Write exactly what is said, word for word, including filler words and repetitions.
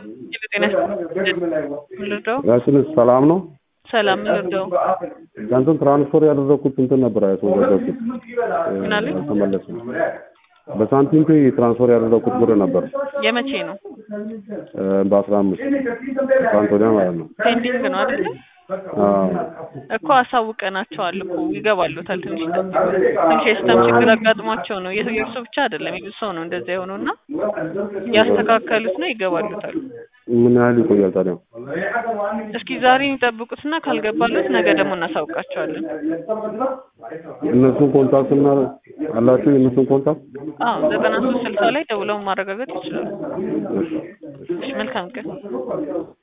የጤና ልርዳው? ራስን ሰላም ነው? ሰላም ልርዳው? ገንዘብ ትራንስፈር ያደረኩት እንትን ነበር ያስወዘደኩት ምን አለ? ተመለሰ። በሳንቲም ፔይ ትራንስፈር ያደረኩት ብር ነበር። የመቼ ነው? በአስራ አምስት ትራንስፈር ወዲያ ማለት ነው። ፔንዲንግ ነው አይደል? አዎ እኮ አሳውቀናቸዋል እኮ ይገባሉታል። ትንሽ ትንሽ የሲስተም ችግር አጋጥሟቸው ነው። የእሱ ብቻ አይደለም የብዙ ሰው ነው እንደዛ የሆነውና ያስተካከሉት ነው ይገባሉታል። ምን ያህል ይቆያል ታዲያ? እስኪ ዛሬ ይጠብቁትና ካልገባሉት ነገ ደግሞ እናሳውቃቸዋለን። እነሱን ኮንታክት እና አላችሁ የእነሱን ኮንታክት? አዎ ዘጠና ሶስት ስልሳ ላይ ደውለው ማረጋገጥ ይችላሉ። እሺ መልካም ቀን።